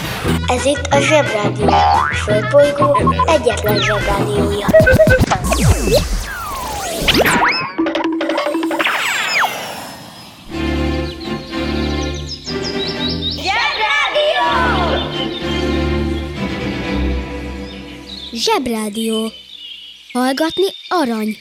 Ez itt a Zsebrádió, a Földbolygó egyetlen Zsebrádiója. Zsebrádió! Zsebrádió. Hallgatni arany.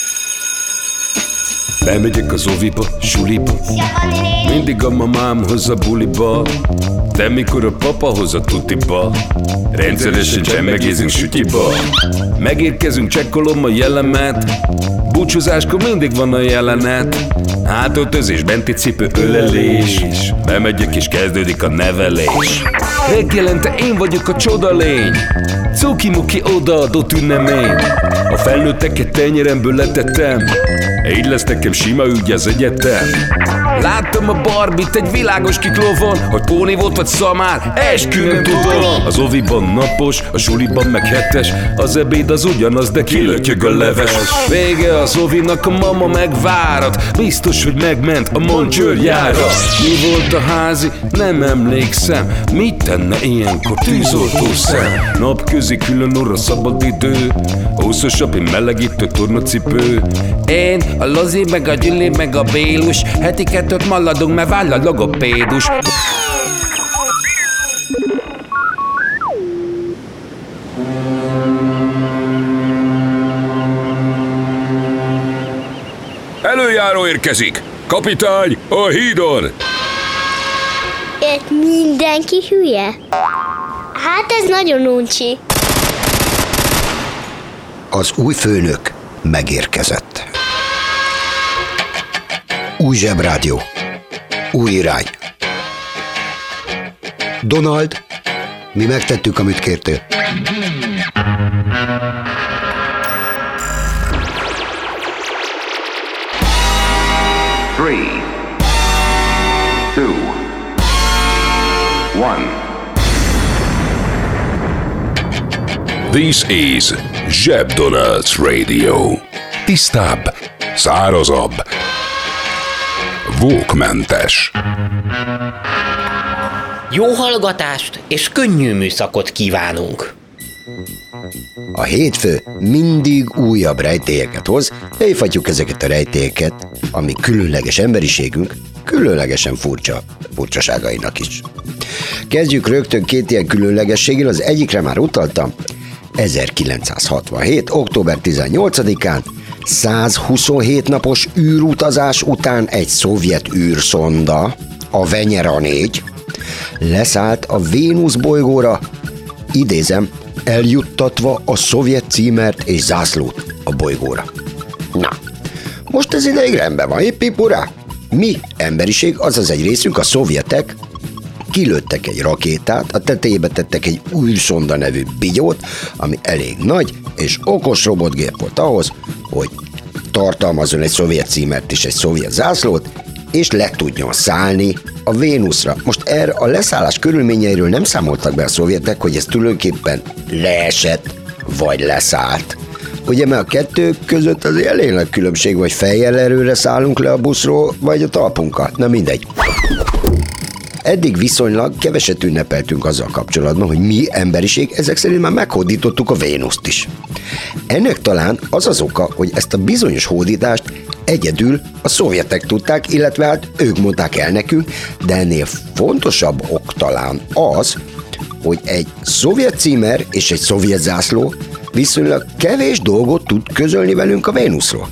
Bemegyek az oviba, suliba, mindig a mamám hoz a buliba, de mikor a papa hoz a tutiba, rendszeresen csemmegézünk sütyiba. Megérkezünk, csekkolom a jellemet, búcsúzáskor mindig van a jelenet. Hátöltözés, benti cipő, ölelés, bemegyek és kezdődik a nevelés. Reggelente én vagyok a csoda lény, cuki-muki odaadott ünnemény. A felnőtteket tenyeremből letettem, így lesz nekem sima ügy az egyetem. Láttam a Barbit egy világos kiklovon, hogy póni volt vagy szamár, eskü nem tudom. Az oviban napos, a suliban meg hetes, az ebéd az ugyanaz, de kilötyög a leves. Vége az ovinak, a mama megvárat, biztos, hogy megment a Moncsőrjára. Mi volt a házi? Nem emlékszem. Mit tenne ilyenkor tűzoltó szem? Napközi külön orra szabad idő, húszosabb, én melegítő tornacipő. Én, a Lozi, meg a Gyüli, meg a Bélus, heti kettőt maladunk, mert váll a logopédus. Előjáró érkezik! Kapitány, a hídon! Itt mindenki hülye? Hát ez nagyon uncsi. Az új főnök megérkezett. Új Zsebrádió. Új irány. Donald, mi megtettük, amit kértél. Three, two, one. This is Zseb Donald's Radio. Tisztább, szárazabb, vókmentes. Jó hallgatást és könnyű műszakot kívánunk! A hétfő mindig újabb rejtélyeket hoz, elfatjuk ezeket a rejtélyeket, ami különleges emberiségünk különlegesen furcsaságainak is. Kezdjük rögtön két ilyen különlegességgel, az egyikre már utaltam. 1967. október 18-án 127 napos űrutazás után egy szovjet űrszonda, a Venyera 4, leszállt a Vénusz bolygóra, idézem, eljuttatva a szovjet címert és zászlót a bolygóra. Na, most ez ideig rendben van, hipp urá! Mi, emberiség, azaz egy részünk, a szovjetek, kilőttek egy rakétát, a tetejébe tettek egy űrszonda nevű bigyót, ami elég nagy és okos robotgép volt ahhoz, hogy tartalmazzon egy szovjet címert és egy szovjet zászlót, és le tudjon szállni a Vénuszra. Most erre a leszállás körülményeiről nem számoltak be a szovjetek, hogy ez tulajdonképpen leesett, vagy leszállt. Ugye, mert a kettő között azért elég nagy különbség, vagy fejjel erőre szállunk le a buszról, vagy a talpunkkal. Na mindegy. Eddig viszonylag keveset ünnepeltünk azzal kapcsolatban, hogy mi, emberiség, ezek szerint már meghódítottuk a Vénuszt is. Ennek talán az az oka, hogy ezt a bizonyos hódítást egyedül a szovjetek tudták, illetve hát ők mondták el nekünk, de ennél fontosabb ok talán az, hogy egy szovjet címer és egy szovjet zászló viszonylag kevés dolgot tud közölni velünk a Vénuszról.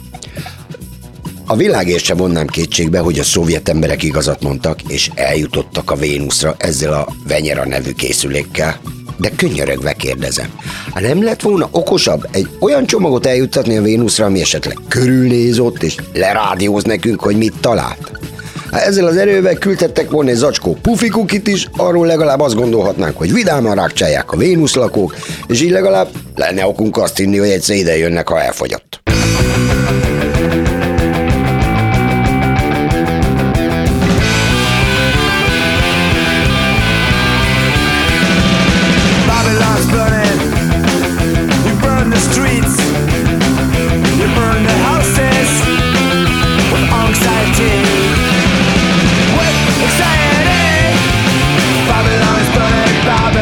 A világért sem vonnám kétségbe, hogy a szovjet emberek igazat mondtak, és eljutottak a Vénuszra ezzel a Venyera nevű készülékkel. De könyörögve kérdezem, hát nem lett volna okosabb egy olyan csomagot eljuttatni a Vénuszra, ami esetleg körülnéz ott, és lerádióz nekünk, hogy mit talált? Hát ezzel az erővel küldhettek volna egy zacskó pufikukit is, arról legalább azt gondolhatnánk, hogy vidáman rákcsálják a Vénusz lakók, és így legalább lenne okunk azt hinni, hogy egyszer ide jönnek, ha elfogyott. Babylon is burning,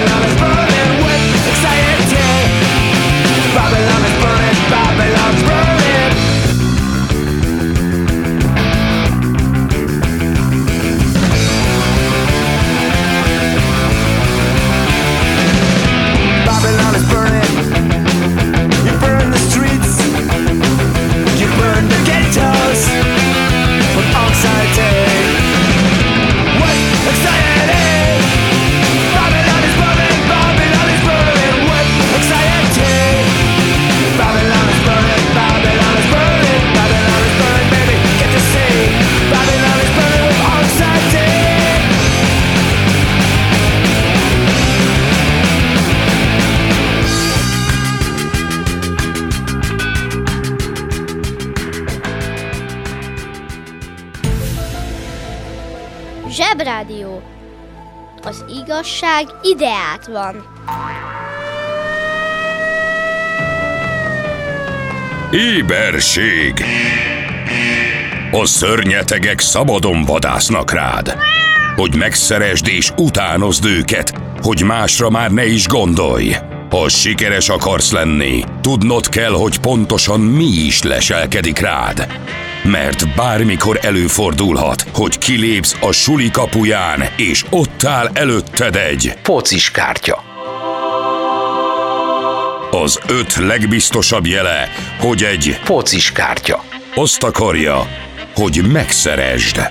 Zsebrádió. Az igazság ideát van. Éberség! A szörnyetegek szabadon vadásznak rád, hogy megszeresd és utánozd őket, hogy másra már ne is gondolj. Ha sikeres akarsz lenni, tudnod kell, hogy pontosan mi is leselkedik rád. Mert bármikor előfordulhat, hogy kilépsz a suli kapuján, és ott áll előtted egy Focis kártya. Az 5 legbiztosabb jele, hogy egy Focis kártya. azt akarja, hogy megszeresd.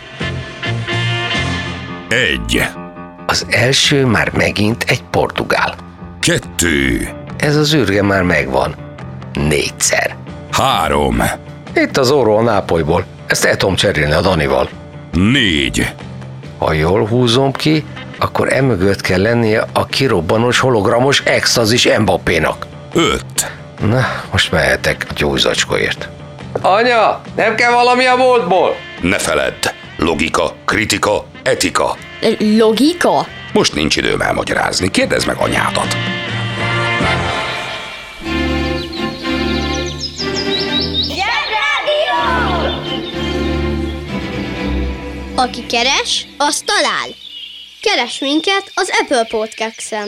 1. Az első már megint egy portugál. 2. Ez az űrge már megvan. 4-szer. 3. Itt az orró a Nápolyból. Ezt el tudom cserélni a Danival. 4. Ha jól húzom ki, akkor emögött kell lennie a kirobbanós hologramos extazis Mbappénak. 5. Na, most mehetek a gyógyzacskóért. Anya, nem kell valami a boltból? Ne feledd, logika, kritika, etika. Logika? Most nincs időm elmagyarázni, kérdezd meg anyádat. Zsebrádió! Aki keres, az talál. Keres minket az Apple Podcast-en.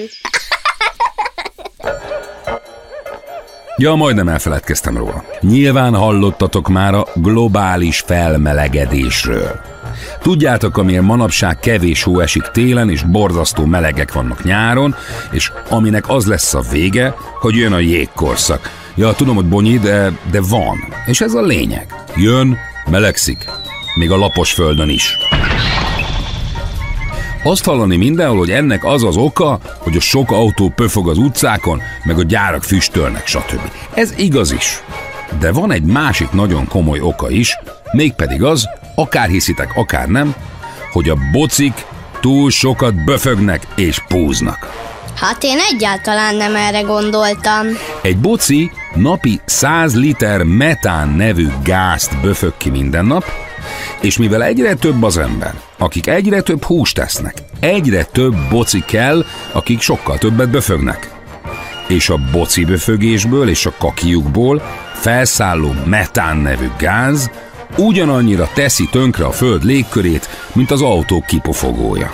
Ja, majdnem elfeledkeztem róla. Nyilván hallottatok már a globális felmelegedésről. Tudjátok, amilyen manapság kevés hó esik télen, és borzasztó melegek vannak nyáron, és aminek az lesz a vége, hogy jön a jégkorszak. Ja, tudom, hogy bonyi, de van. És ez a lényeg. Jön, melegszik. Még a lapos földön is. Azt hallani mindenhol, hogy ennek az az oka, hogy a sok autó pöfog az utcákon, meg a gyárak füstölnek, stb. Ez igaz is. De van egy másik nagyon komoly oka is, mégpedig az, akár hiszitek, akár nem, hogy a bocik túl sokat böfögnek és púznak. Hát én egyáltalán nem erre gondoltam. Egy boci napi 100 liter metán nevű gázt böfög ki minden nap, és mivel egyre több az ember, akik egyre több húst tesznek, egyre több boci kell, akik sokkal többet böfögnek. És a boci böfögésből és a kakiukból felszálló metán nevű gáz ugyanannyira teszi tönkre a föld légkörét, mint az autó kipufogója.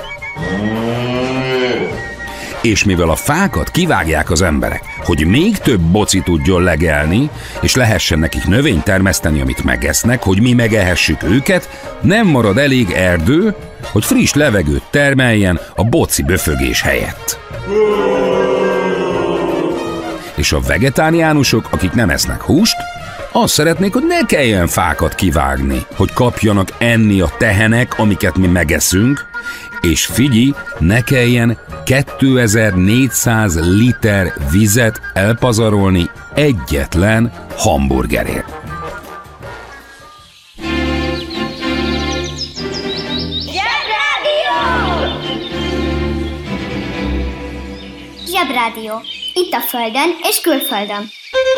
És mivel a fákat kivágják az emberek, hogy még több boci tudjon legelni, és lehessen nekik növényt termeszteni, amit megesznek, hogy mi megehessük őket, nem marad elég erdő, hogy friss levegőt termeljen a boci böfögés helyett. És a vegetáriánusok, akik nem esznek húst, azt szeretnék, hogy ne kelljen fákat kivágni, hogy kapjanak enni a tehenek, amiket mi megeszünk, és figyelj, ne kelljen 2400 liter vizet elpazarolni egyetlen hamburgerért. Zsebrádió. Itt a Földön és külföldön.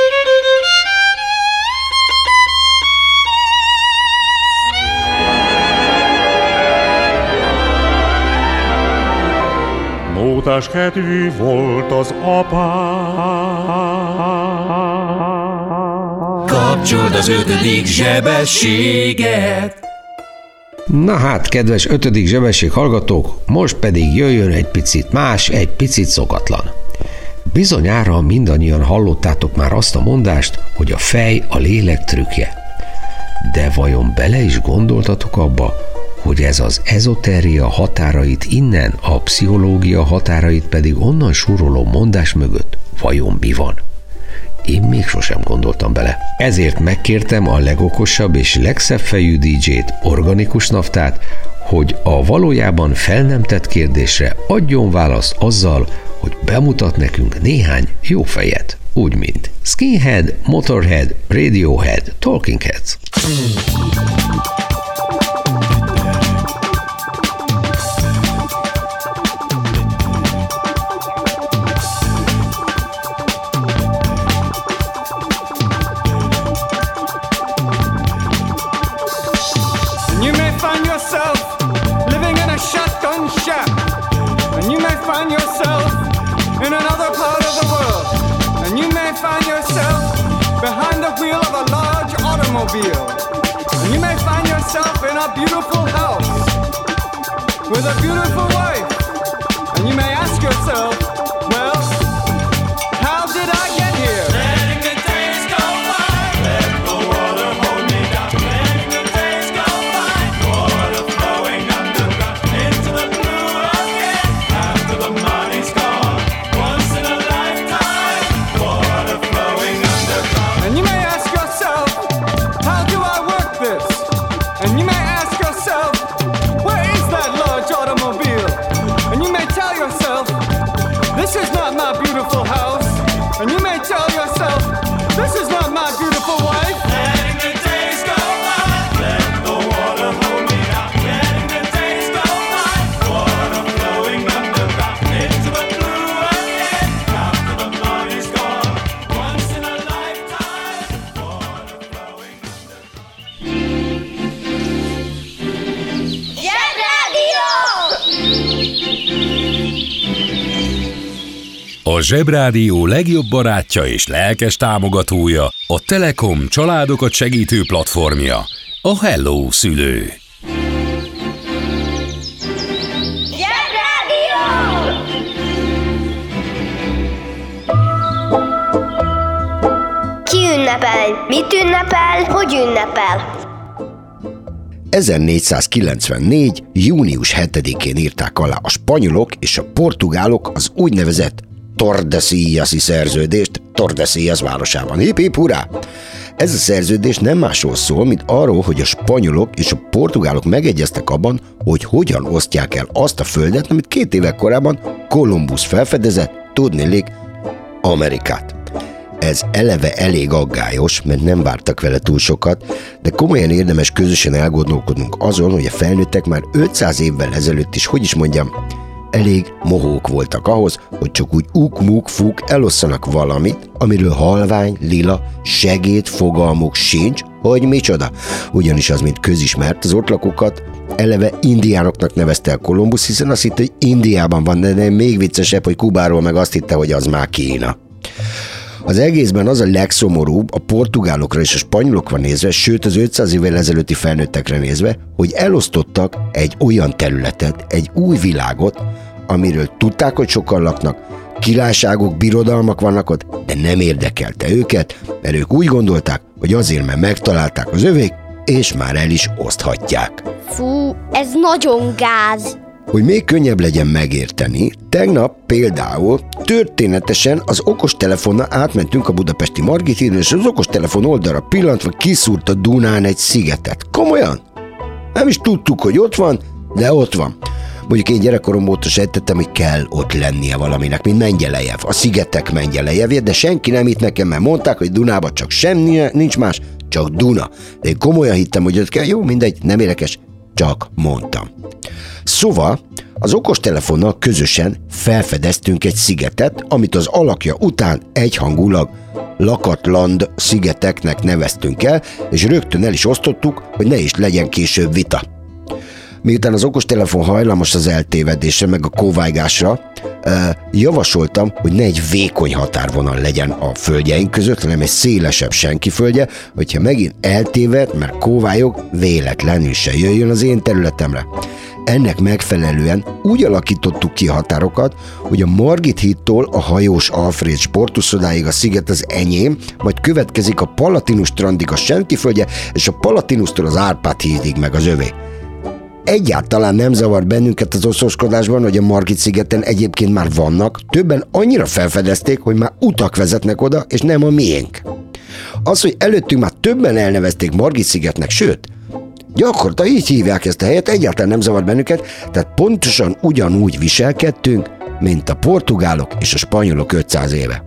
Mótás kedvű volt az apám. Kapcsold az 5. zsebességet. Na hát, kedves 5. zsebesség hallgatók, most pedig jöjjön egy picit más, egy picit szokatlan. Bizonyára mindannyian hallottátok már azt a mondást, hogy a fej a lélek trükkje. De vajon bele is gondoltatok abba, hogy ez az ezoteria határait innen, a pszichológia határait pedig onnan súroló mondás mögött vajon mi van? Én még sosem gondoltam bele. Ezért megkértem a legokosabb és legszebb fejű DJ-t, Organikus Naftát, hogy a valójában fel nem tett kérdésre adjon választ azzal, hogy bemutat nekünk néhány jó fejet. Úgy, mint Skinhead, Motorhead, Radiohead, Talking Heads. You may find yourself living in a shadow find yourself behind the wheel of a large automobile. And you may find yourself in a beautiful house with a beautiful wife. And you may ask yourself, well, how did I get here? Letting the days go by, let the water hold me down. Letting the days go by, water flowing underground into the blue again. After the money's gone, once in a lifetime, water flowing underground. And you may ask yourself, how do I work this? And you may ask yourself, where is that large automobile? And you may tell yourself, this is not my beautiful house. And you may tell yourself, this is not my beautiful wife. Letting the days go by, let the water hold me down. Letting the days go by, water flowing underground into the blue again. After the money's gone, once in a lifetime, water flowing Zsebrádió! A Zsebrádió legjobb barátja és lelkes támogatója a Telekom családokat segítő platformja, a Hello Szülő. Zsebrádió! Ki ünnepel? Mit ünnepel? Hogy ünnepel? 1494. június 7-én írták alá a spanyolok és a portugálok az úgynevezett Tordesillas-i szerződést Tordesillas városában. Hip hip hurrá! Ez a szerződés nem másról szól, mint arról, hogy a spanyolok és a portugálok megegyeztek abban, hogy hogyan osztják el azt a földet, amit 2 évvel korábban Kolumbusz felfedezett, tudniillik Amerikát. Ez eleve elég aggályos, mert nem vártak vele túl sokat, de komolyan érdemes közösen elgondolkodnunk azon, hogy a felnőttek már 500 évvel ezelőtt is, hogy is mondjam, elég mohók voltak ahhoz, hogy csak úgy uk-muk-fuk elosszanak valamit, amiről halvány, lila, segéd fogalmuk sincs, hogy micsoda. Ugyanis az, mint közismert, az ott lakókat eleve indiánoknak nevezte el Kolumbusz, hiszen azt hitte, hogy Indiában van, de még viccesebb, hogy Kubáról meg azt hitte, hogy az már Kína. Az egészben az a legszomorúbb a portugálokra és a spanyolokra nézve, sőt az 500 évvel ezelőtti felnőttekre nézve, hogy elosztottak egy olyan területet, egy új világot, amiről tudták, hogy sokan laknak, királyságok, birodalmak vannak ott, de nem érdekelte őket, mert ők úgy gondolták, hogy azért, mert megtalálták az övék, és már el is oszthatják. Fú, ez nagyon gáz. Hogy még könnyebb legyen megérteni, tegnap például történetesen az okostelefonnal átmentünk a budapesti Margit hídon, és az okostelefon oldalra pillantva kiszúrt a Dunán egy szigetet. Komolyan? Nem is tudtuk, hogy ott van, de ott van. Mondjuk én gyerekkorom óta sejtettem, hogy kell ott lennie valaminek, mint Mengyelejev, a szigetek Mengyelejevje, de senki nem hitt nekem, mert mondták, hogy Dunában csak semmi, nincs más, csak Duna. De én komolyan hittem, hogy ott kell, jó, mindegy, nem érdekes, csak mondtam. Szóval az okostelefonnal közösen felfedeztünk egy szigetet, amit az alakja után egyhangulag Lakatland szigeteknek neveztünk el, és rögtön el is osztottuk, hogy ne is legyen később vita. Miután az okostelefon hajlamos az eltévedésre meg a kóvájgásra, javasoltam, hogy ne egy vékony határvonal legyen a földjeink között, hanem egy szélesebb senki földje, hogyha megint eltéved, mert kóvályog, véletlenül se jöjjön az én területemre. Ennek megfelelően úgy alakítottuk ki a határokat, hogy a Margit hídtól a hajós Alfred sportuszodáig a sziget az enyém, majd következik a Palatinus strandig a senki földje, és a Palatinusztól az Árpád hídig meg az övé. Egyáltalán nem zavar bennünket az oszoskodásban, hogy a Margit-szigeten egyébként már vannak, többen annyira felfedezték, hogy már utak vezetnek oda, és nem a miénk. Az, hogy előttünk már többen elnevezték Margit-szigetnek, sőt, gyakorlatilag így hívják ezt a helyet, egyáltalán nem zavar bennünket, tehát pontosan ugyanúgy viselkedtünk, mint a portugálok és a spanyolok 500 éve.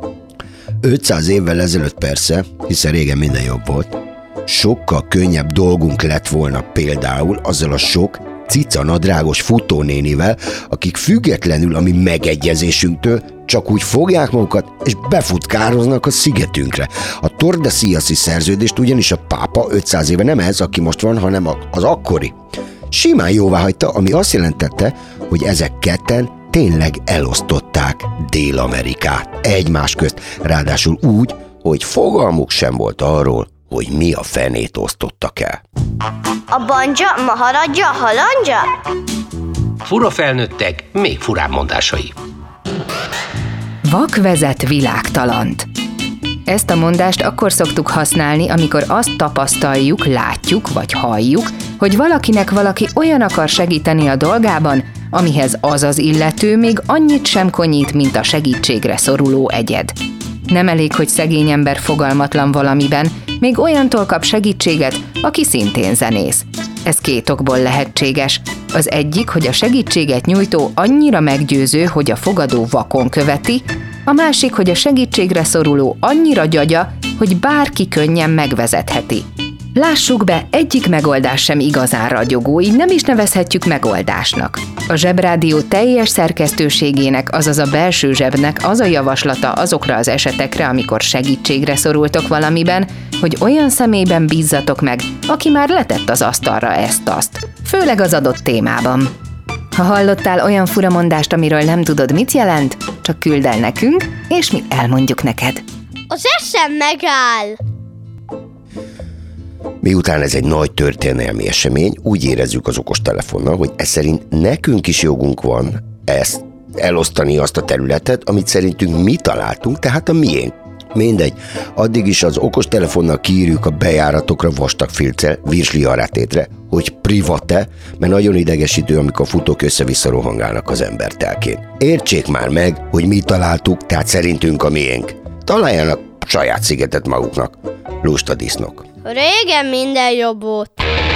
500 évvel ezelőtt persze, hiszen régen minden jobb volt, sokkal könnyebb dolgunk lett volna például azzal a sok cicanadrágos futónénivel, akik függetlenül a mi megegyezésünktől csak úgy fogják magukat és befutkároznak a szigetünkre. A Tordesillas-i szerződést ugyanis a pápa 500 éve nem ez, aki most van, hanem az akkori. Simán jóváhagyta, ami azt jelentette, hogy ezek ketten tényleg elosztották Dél-Amerikát egymás közt, ráadásul úgy, hogy fogalmuk sem volt arról, hogy mi a fenét osztottak el. A banja, maharadja, halandja? Fura felnőttek, még furább mondásai. Vak vezet világtalant. Ezt a mondást akkor szoktuk használni, amikor azt tapasztaljuk, látjuk vagy halljuk, hogy valakinek valaki olyan akar segíteni a dolgában, amihez az az illető még annyit sem konyít, mint a segítségre szoruló egyed. Nem elég, hogy szegény ember fogalmatlan valamiben, még olyantól kap segítséget, aki szintén zenész. Ez két okból lehetséges. Az egyik, hogy a segítséget nyújtó annyira meggyőző, hogy a fogadó vakon követi, a másik, hogy a segítségre szoruló annyira gyagya, hogy bárki könnyen megvezetheti. Lássuk be, egyik megoldás sem igazán ragyogó, így nem is nevezhetjük megoldásnak. A Zsebrádió teljes szerkesztőségének, azaz a belső zsebnek az a javaslata azokra az esetekre, amikor segítségre szorultok valamiben, hogy olyan személyben bízzatok meg, aki már letett az asztalra ezt-azt, főleg az adott témában. Ha hallottál olyan furamondást, amiről nem tudod, mit jelent, csak küld el nekünk, és mi elmondjuk neked. Az eszem megáll! Miután ez egy nagy történelmi esemény, úgy érezzük az okostelefonnal, hogy ez szerint nekünk is jogunk van ezt elosztani, azt a területet, amit szerintünk mi találtunk, tehát a miénk. Mindegy, addig is az okostelefonnal kiírjuk a bejáratokra vastag filccel, virsli arátétre, hogy private, mert nagyon idegesítő, amikor a futók össze-vissza rohangálnak az ember telkén. Értsék már meg, hogy mi találtuk, tehát szerintünk a miénk. Találjanak saját szigetet maguknak, lusta disznók. Régen minden jobb volt.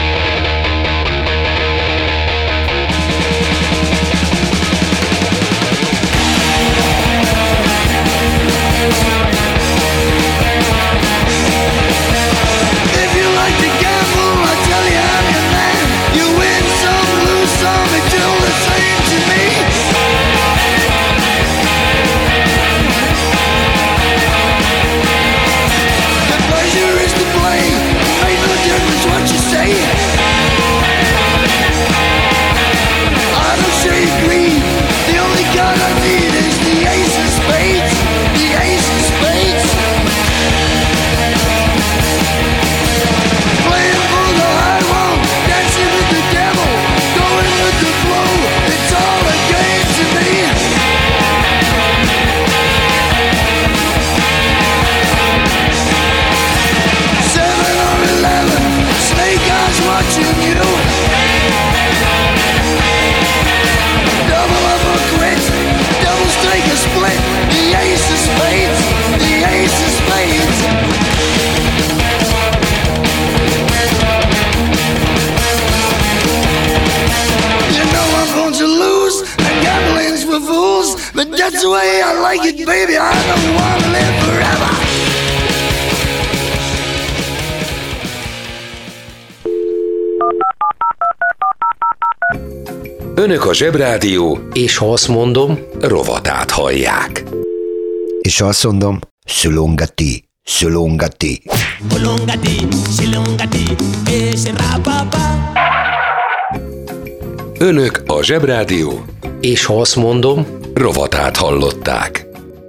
That's the way I like it, baby. I don't want to live forever. Önök a Zsebrádió, és ha azt mondom, rovatát hallják. És ha azt mondom, szülongati, szülongati. Önök a Zsebrádió, és ha azt mondom, rovatát hallották.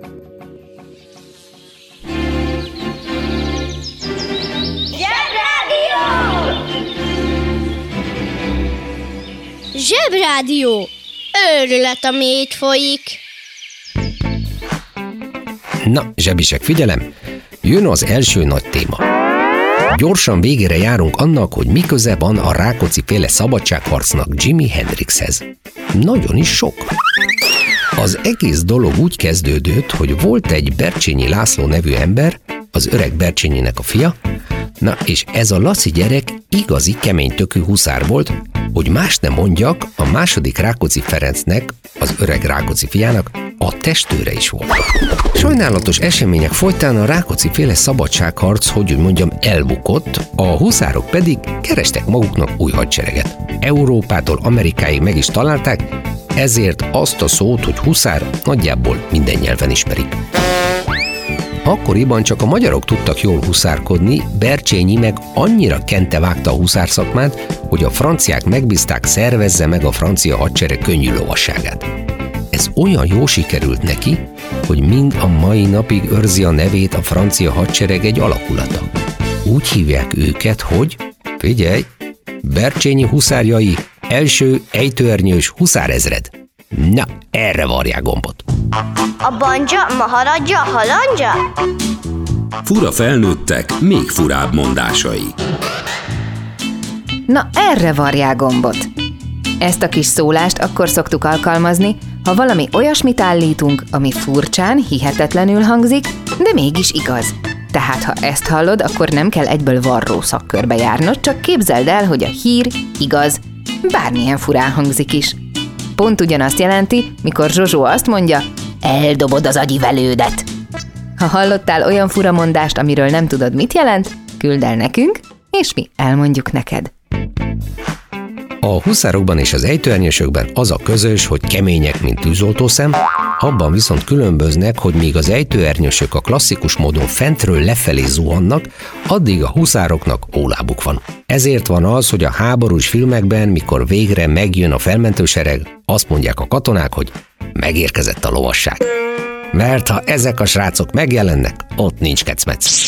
Zsebrádió! Őrület, ami itt folyik. Na, zsebisek, figyelem! Jön az első nagy téma. Gyorsan végére járunk annak, hogy mi köze van a Rákóczi-féle szabadságharcnak Jimi Hendrixhez. Nagyon is sok. Az egész dolog úgy kezdődött, hogy volt egy Bercsényi László nevű ember, az öreg Bercsényinek a fia, na és ez a Laci gyerek igazi keménytökű huszár volt, hogy más nem mondjak, a második Rákóczi Ferencnek, az öreg Rákóczi fiának a testőre is volt. Sajnálatos események folytán a Rákóczi-féle szabadságharc, hogy úgy mondjam, elbukott, a huszárok pedig kerestek maguknak új hadsereget. Európától Amerikáig meg is találták, ezért azt a szót, hogy huszár, nagyjából minden nyelven ismerik. Akkoriban csak a magyarok tudtak jól huszárkodni, Bercsényi meg annyira kente vágta a huszárszakmát, hogy a franciák megbízták, szervezze meg a francia hadsereg könnyű lovasságát. Ez Ez olyan jól sikerült neki, hogy mind a mai napig őrzi a nevét a francia hadsereg egy alakulata. Úgy hívják őket, hogy, figyelj, Bercsényi huszárjai, első ejtőernyős huszárezred. Na, erre varják gombot. A banja, maharadja, halandja? Fura felnőttek, még furább mondásai. Na, erre varják gombot. Ezt a kis szólást akkor szoktuk alkalmazni, ha valami olyasmit állítunk, ami furcsán, hihetetlenül hangzik, de mégis igaz. Tehát ha ezt hallod, akkor nem kell egyből varró szakkörbe járnod, csak képzeld el, hogy a hír igaz, bármilyen furán hangzik is. Pont ugyanazt jelenti, mikor Zsozsó azt mondja, eldobod az agyivelődet. Ha hallottál olyan furamondást, amiről nem tudod, mit jelent, küldd el nekünk, és mi elmondjuk neked. A huszárokban és az ejtőernyősökben az a közös, hogy kemények, mint tűzoltószem, abban viszont különböznek, hogy míg az ejtőernyősök a klasszikus módon fentről lefelé zuhannak, addig a huszároknak ólábuk van. Ezért van az, hogy a háborús filmekben, mikor végre megjön a felmentősereg, azt mondják a katonák, hogy megérkezett a lovasság. Mert ha ezek a srácok megjelennek, ott nincs kecmec.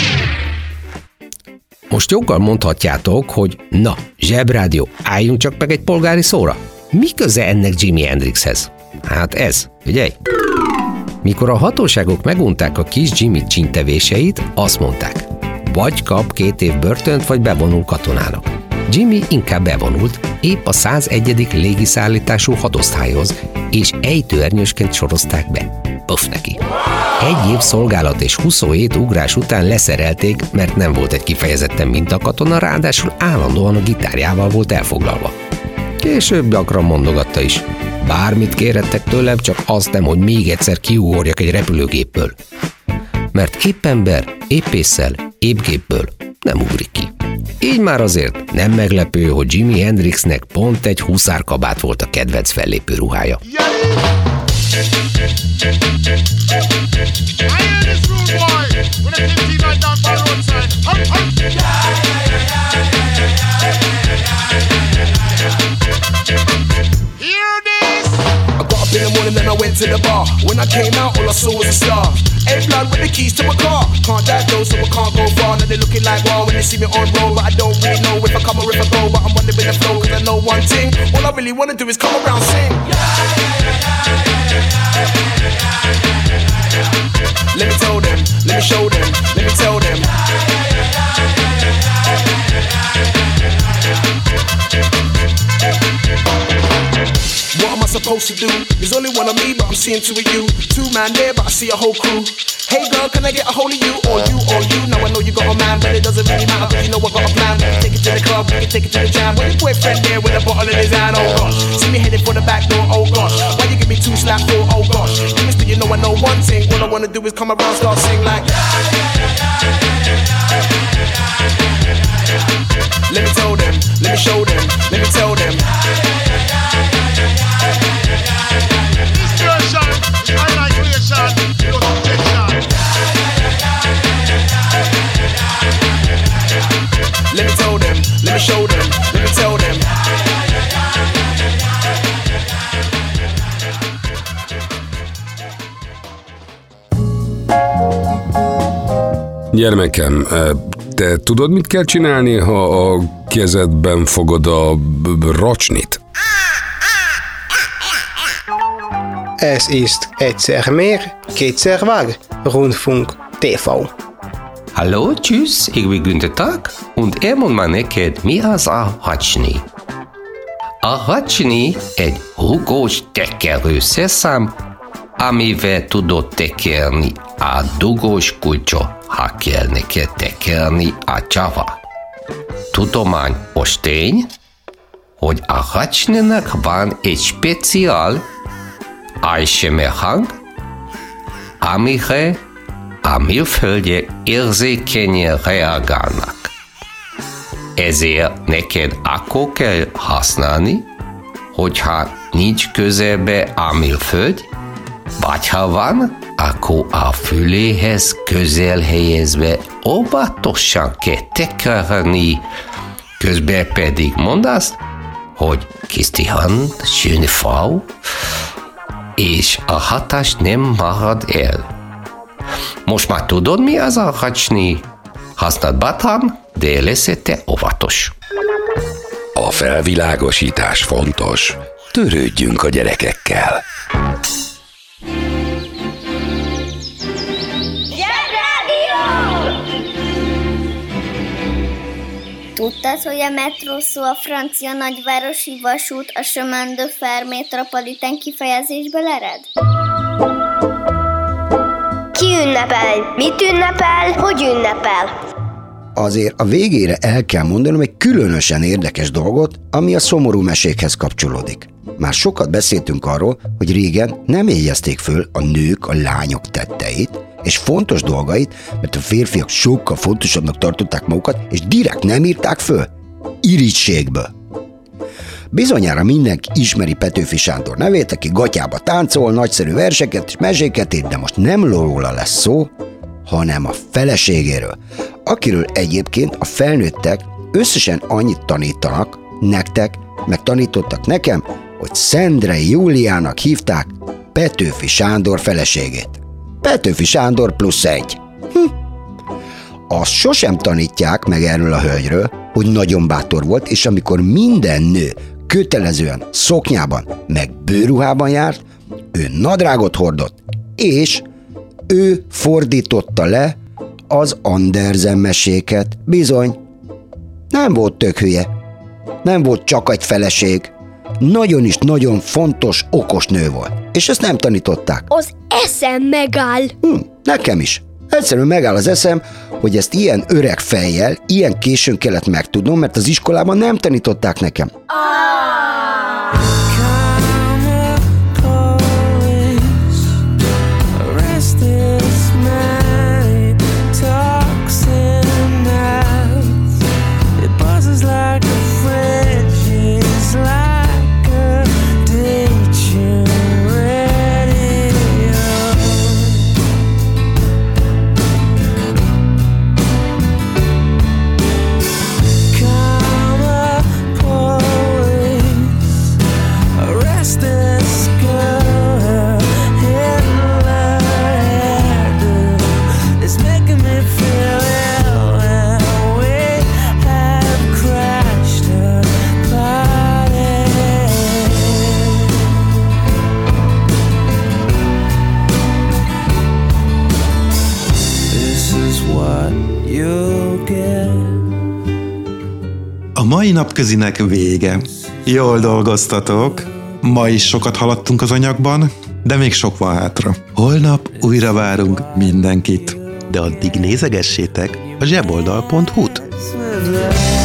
Most joggal mondhatjátok, hogy na, Zsebrádió, álljunk csak meg egy polgári szóra. Mi köze ennek Jimi Hendrixhez? Hát ez, figyelj! Mikor a hatóságok megunták a kis Jimmy csíntevéseit, azt mondták, vagy kap 2 év börtönt, vagy bevonul katonának. Jimmy inkább bevonult, épp a 101. légiszállítású hadosztályhoz, és ejtőernyősként sorozták be. Puff neki. 1 év szolgálat és 27 ugrás után leszerelték, mert nem volt egy kifejezetten mintakatona, ráadásul állandóan a gitárjával volt elfoglalva. Később gyakran mondogatta is. Bármit kérhettek tőlem, csak azt nem, hogy még egyszer kiugorjak egy repülőgépből. Mert épp ember, épp ésszel, épp gépből nem ugrik ki. Így már azért nem meglepő, hogy Jimi Hendrixnek pont egy huszárkabát volt a kedvenc fellépő ruhája. In the morning, then I went to the bar. When I came out, all I saw was a star. A-Blood with the keys to my car. Can't diagnose, so I can't go far. Now they looking like wow when they see me on road, but I don't really know if I come or if I go. But I'm running with the flow, cause I know one thing. All I really wanna do is come around, sing. Let me tell them, let me show them, let me tell them. What am I supposed to do? There's only one of me, but I'm seeing 2 of you. 2 man there, but I see a whole crew. Hey girl, can I get a hold of you? Or you, or you? Now I know you got a man, but it doesn't really matter, cause you know I got a plan. We can take it to the club, we can take it to the jam. With your boyfriend there with a bottle in his hand, oh gosh. See me headed for the back door, oh gosh. Why you give me 2 slaps for, oh gosh. You mister, you know I know one thing. All I wanna do is come around, start sing like. Let me tell them, let me show them, let me tell them. Let me tell them, let me show them, let me tell them. Gyermekem, te tudod, mit kell csinálni, ha a kezedben fogod a racsnit? Ez ist egyszer mehr, kétszer vág, Rundfunk TV. Hallo, tschüss, ich bin Günther Tag, und elmond már neked, mi az a hacsni. A hacsni egy rugós tekerő szeszám, amivel tudod tekerni a dugós kulcsot, ha kell neked tekerni a csava. Tudományos tény, hogy a hacsninak van egy speciál ASMR-hang, amire a mérföldjek érzékenyen reagálnak. Ezért neked akkor kell használni, hogyha nincs közelbe a mérföld, vagy ha van, akkor a füléhez közel helyezve óvatosan kell tekerni, közben pedig mondd azt, hogy kis die Hand, schöne Frau, és a hatás nem marad el. Most már tudod, mi az a hacsni? Használd bátran, de leszél te óvatos. A felvilágosítás fontos. Törődjünk a gyerekekkel. Tudtad, hogy a metró szó a francia nagyvárosi vasút a chemin de fer métropolitán kifejezésből ered? Ki ünnepel? Mit ünnepel? Hogy ünnepel? Azért a végére el kell mondanom egy különösen érdekes dolgot, ami a szomorú mesékhez kapcsolódik. Már sokat beszéltünk arról, hogy régen nem éljezték föl a nők a lányok tetteit, és fontos dolgait, mert a férfiak sokkal fontosabbnak tartották magukat, és direkt nem írták föl. Irigységből. Bizonyára mindenki ismeri Petőfi Sándor nevét, aki gatyába táncol, nagyszerű verseket és meséket ír, de most nem róla lesz szó, hanem a feleségéről, akiről egyébként a felnőttek összesen annyit tanítanak nektek, meg tanítottak nekem, hogy Szendrei Júliának hívták Petőfi Sándor feleségét. Petőfi Sándor +1. Azt sosem tanítják meg erről a hölgyről, hogy nagyon bátor volt, és amikor minden nő kötelezően szoknyában, meg bőrruhában járt, ő nadrágot hordott, és ő fordította le az Andersen meséket. Bizony, nem volt tök hülye, nem volt csak egy feleség, nagyon is nagyon fontos, okos nő volt, és ezt nem tanították. Az eszem megáll. Nekem is. Egyszerűen megáll az eszem, hogy ezt ilyen öreg fejjel, ilyen későn kellett megtudnom, mert az iskolában nem tanították nekem. A mai napközinek vége. Jól dolgoztatok. Ma is sokat haladtunk az anyagban, de még sok van hátra. Holnap újra várunk mindenkit. De addig nézegessétek a zseboldal.hu-t.